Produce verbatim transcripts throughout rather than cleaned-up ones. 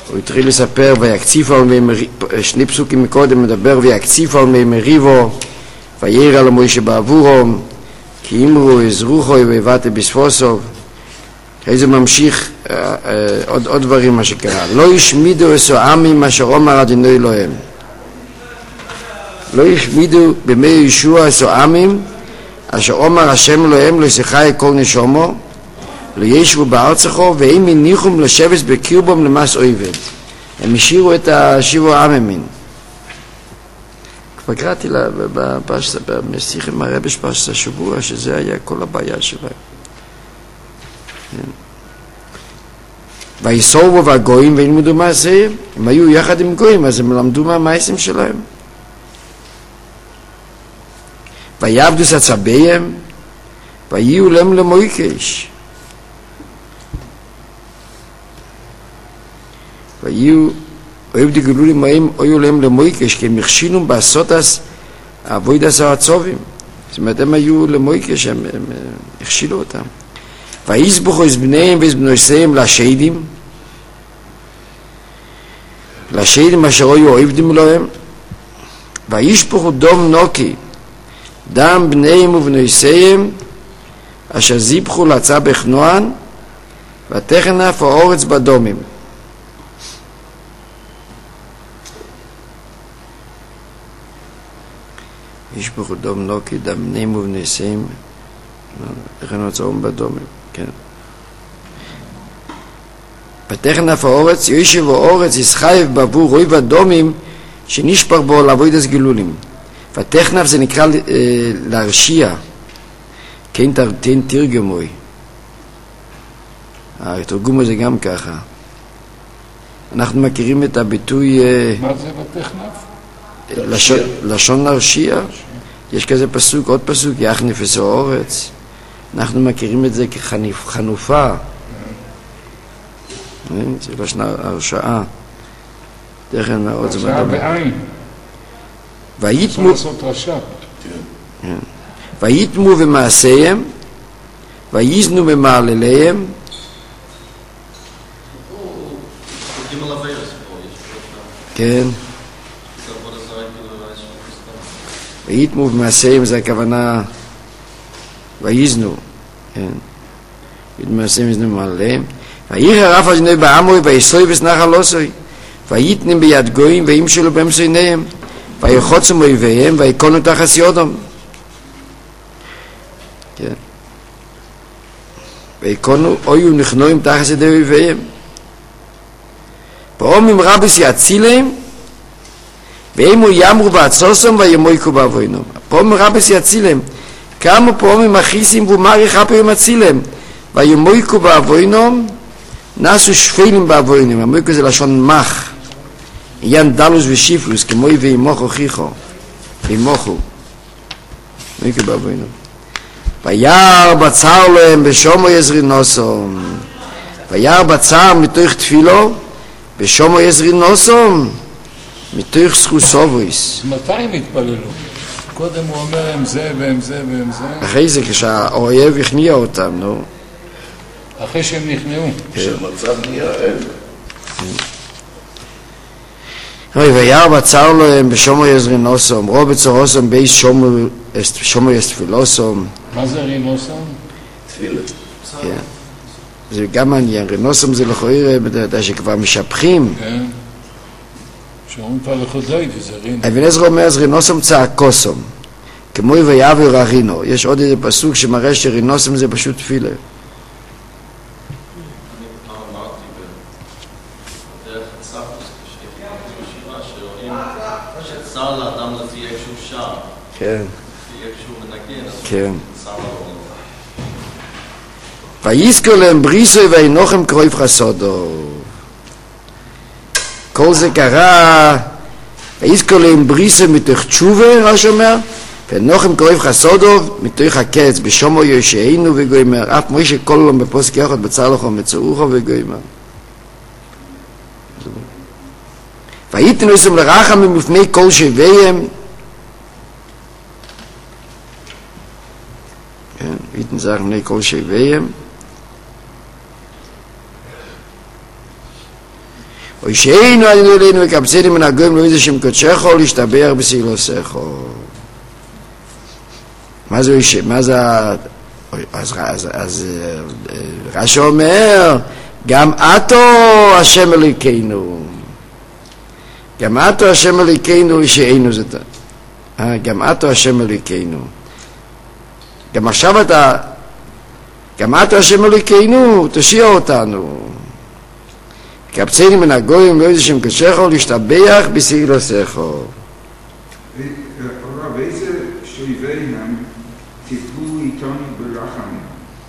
הוא התחיל לספר ויקציפו על מי מריבו, שני פסוקים מקודם מדבר ויקציפו על מי מריבו וירא לו מוישה בעבורו כי אמרו עזרוכו ובאתי בספוסוב. אחרי זה ממשיך אה, אה, עוד, עוד דברים מה שקרה. לא ישמידו עשו עמים אשר אומר אדוני אלוהים. לא ישמידו בימי ישוע עשו עמים אשר אומר השם אלוהים לא ישחי כל נשומו לא ישבו בארצךו והם הניחום לשבס בקרבם למס אויבד. הם השאירו את השיבו העממין. כבר קראתי לה בפשטה, בשיח עם הרבש פשטה השבוע שזה היה כל הבעיה שלהם. ויסובו והגויים וילמדו מעשיהם. הם היו יחד עם גויים אז הם למדו מהמעשים שלהם. ויעבדו סצביהם ויהיו להם למויקש ויהיו אוהב דגלו להם היו להם למויקש כי הם הכשילו בעשותס אבוידס העצובים. זאת אומרת הם היו למויקש הם, הם, הם הכשילו אותם. ויסבוכו את בניהם ואת בנויסיהם לשדים לשדים אשר היו אוהבדים להם וישפוכו דום נוקי דם בניהם ובנויסיהם אשר זיבחו לצה בכנוען ותכנף האורץ בדומים. ישפוכו דום נוקי דם בניהם ובנויסיהם לכן עצום בדומים. כן. ותכנף האורץ יושב האורץ ישחייב בעבור רוי בדומים שנשפך בו לעבוד גילולים. ותכנף זה נקרא אה, להרשיע. כן תרתין תרגמוי. התרגום הזה גם ככה. אנחנו מכירים את הביטוי אה, מה זה ותכנף? לשון, לשון להרשיע. יש כזה פסוק, עוד פסוק, יחנף את האורץ. אנחנו מכירים את זה כחנופה. זה לשון הרשעה. תכן מאוד זה הרשעה בעין. ויתמו לעשות רשע. ויתמו במעשיהם ויזנו במעלליהם כן ויתמו במעשיהם זה הכוונה ויזנו כן במעשיהם יזנו במעלליהם וירא רב אדוני בעמוי ויסוי וסנחל לוסוי ויתנים ביד גויים וימשלו באמצעיניהם ויחוצם אויביהם ויקונו תחת ידם. כן. ויקונו אויו נכנועים תחת ידי אויביהם. פעמים רבס יצילם והם יאמרו בעצוסם וימויקו בעבוינם. פעמים רבס יצילם כמה פעמים מכיסים ומרי חפים יצילם וימויקו בעבוינם נעשו שפלים בעבוינם. המויקו זה לשון מח. עניין דלוס ושיפלוס, כמו וימוכו חיכו, וימוכו. מיקי באבוינו. ויער בצר להם בשומו יזרינוסום. ויער בצר מתוך תפילו, בשומו יזרינוסום, מתוך סחוסובריס. מתי הם התפללו? קודם הוא אומר הם זה והם זה והם זה. אחרי זה כשהאויב הכניע אותם, נו. אחרי שהם נכנעו. כשהמצב נהיה אין. אוי, ויער בצר להם בשומו יזרינוסום, רוב בצורוסום בייס שומו יסתפילוסום. מה זה רינוסום? תפילה. כן. זה גם מעניין, רינוסום זה לכאורה, בדעת שכבר משפחים. כן. שאומרים כבר לחודאי, וזה רינו. אבן עזרא אומר, אז רינוסום צעקוסום. כמו ויעבר הרינו. יש עוד איזה פסוק שמראה שרינוסום זה פשוט תפילה. כן. כן. ויזכור להם בריסוי וינוחם קרויב חסודו. כל זה קרה, ויזכור להם בריסוי מתוך תשובה, רש אומר, ונוחם קרויב חסודו מתוך הקץ, בשומו יושענו וגוימר, אף מוישה כל עולם בפוסק יחד בצר לכו מצורוכו וגוימר. ויתנו אסם לרחם ממפני כל שוויהם, Wieten sagen, ne, kol sheveyem. אוי שאינו עדינו אלינו וקבצנו מן הגויים לא איזה שם קודשךו להשתבח בסילוסךו. מה זה אישה? מה זה... אז, אז, אז רש"י אומר, גם אתו השם אלוקינו. גם אתו השם אלוקינו שאינו זאת. גם אתו השם אלוקינו. גם עכשיו אתה... גם אתו השם אלוקינו, תושיע אותנו. קבצני מן הגויים לא איזה שם קודשךו להשתבח בסילוסךו. הרב, איזה שריביהם טיפלו איתנו ברחמים?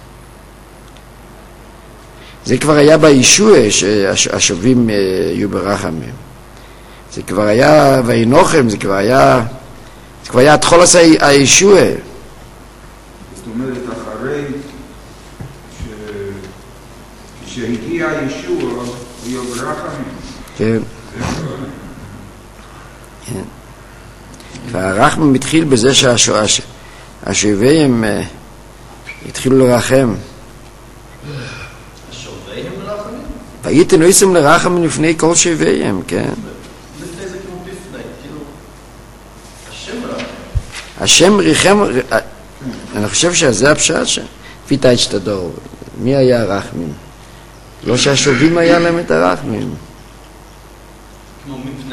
זה כבר היה בישוע שהשווים יהיו ברחמים. זה כבר היה וינוחם, זה כבר היה, זה כבר היה התחול עשה הישוע. זאת אומרת, אחרי כשהגיע הישוע, היו ברחמים. כן. כן. והרחמים התחיל בזה שהשווים התחילו לרחם. השווים לרחמים? והייתם נועצם לרחמים לפני כל שווים, כן. לפני זה כמו בפני, כאילו, השם רחם. השם ריחם, אני חושב שזה הפשט שם. לפי תשתדור, מי היה הרחמים? לא שהשווים היה להם את הרחמים. כמו מפני,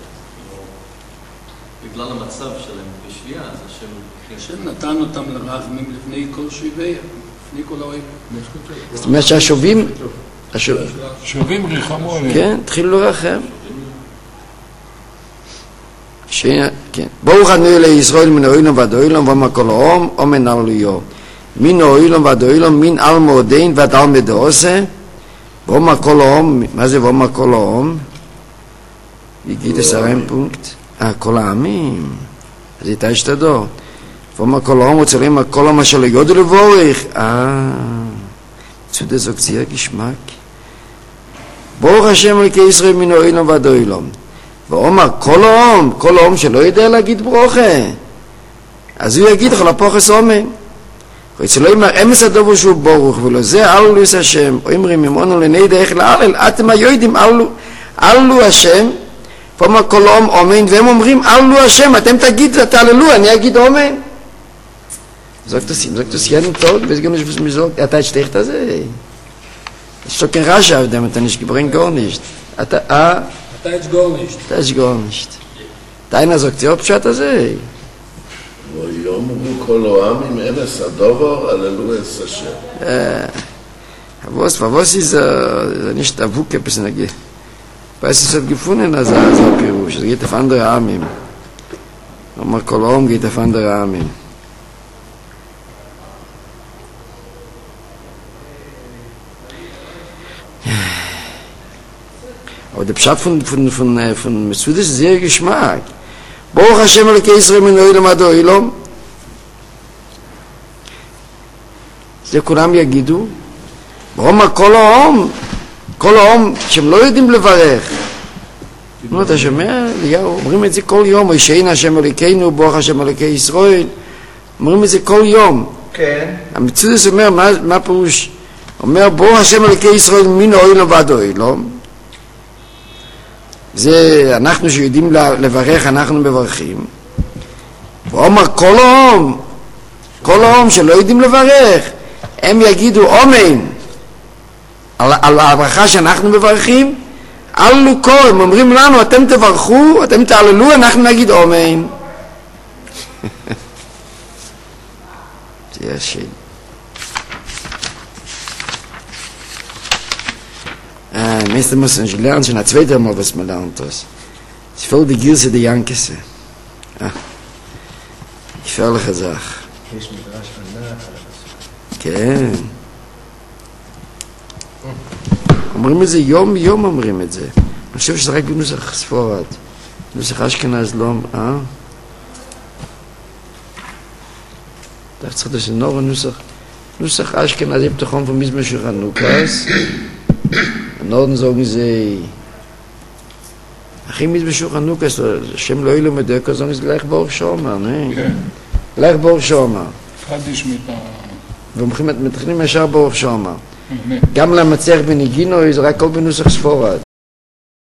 בגלל המצב שלהם בשביעה, אז השם... השם נתן אותם לרחמים לפני כל שוויה, לפני כל האוהב. זאת אומרת שהשווים, שווים ריחמו עליהם. כן, התחילו לרחם. כן. ברוך אדוני לישראל מן האוילום ועד האוילום ומה כל העם ומן עליו. מן האוילום ועד האוילום מן על מועדין ועד על מדעושה. ומה כל העם, מה זה ומה כל העם? יגיד עשרים פונקט. אה, כל העמים. אז איתה השתדור. ומה כל העם רוצים כל העם אשר ליודו לבורך. אה, צודה זוגציה גשמק. ברוך השם אלוקי ישראל מן האוילום ועד האוילום. ואומר, כל העם, כל העם שלא יודע להגיד ברוכה, אז הוא יגיד לך לפוחס אומן. ואצלו אומר, אמס הדובו שהוא ברוך, ולא זה אלו יש השם, אומרים ממונו לנדע איך להלל, אתם היודעים אלו, אלו השם, ואומר כל העם אומן, והם אומרים, אלו השם, אתם תגיד, תעללו, אני אגיד אומן. Sagt das ihm, sagt das jeden Tag, weiß gar nicht, was mir sagt, er hat stecht das, ey. Das ist doch kein Rasch auf dem, hat er nicht gebringt, gar nicht. Hat er, ah, אתה יש גול nicht. das ist gar nicht. Deiner sagt, ja, pshat das, ey. ויאמרו כל העם עם אמס הדובר, הללו אס השם. Was, was ist, äh, nicht der Wuke, bis er geht. Weiß es hat gefunden, also, also, Pirush, es geht auf andere Armen. Aber Kolom geht auf andere Armen. Aber der Pshat von, von, von, von Mesud ist sehr Geschmack. Baruch Hashem Elokei Yisrael min ha'olam ad ha'olam. זה כולם יגידו. ברום כל העם, כל העם שהם לא יודעים לברך. נו, אתה שומע? אומרים את זה כל יום. וישעין השם אלוקינו, ברוך השם אלוקי ישראל. אומרים את זה כל יום. כן. המצודס אומר, מה, מה פירוש? אומר, ברוך השם אלוקי ישראל מן העולם ועד העולם. זה אנחנו שיודעים לברך, אנחנו מברכים. ואומר כל העם, כל העם שלא יודעים לברך, הם יגידו אומן על, על הברכה שאנחנו מברכים. אלו כה, הם אומרים לנו, אתם תברכו, אתם תעללו, אנחנו נגיד אומן. זה השם. Ah, meestal muss man schon lernen, schon ein zweiter Mal, was man lernt das. Es ist voll die Gilse der Jankese. Ah, gefährliche Sache. כן. אומרים את זה יום יום אומרים את זה. אני חושב שזה רק בנוסח ספרד. נוסח אשכנז לא... אה? אתה צריך שזה נורא נוסח... נוסח אשכנז im Tachon von Mizmor Chanukas. Im Norden sagen sie... אחי Mizmor Chanukas, Hashem לא אילו מדקה, sagen sie gleich Baruch Shoma, ne? כן. gleich Baruch Shoma. חדיש mit ומתחילים ישר ברוך שמה. ה... גם למצח בניגינו זה רק כל בנוסח ספורד.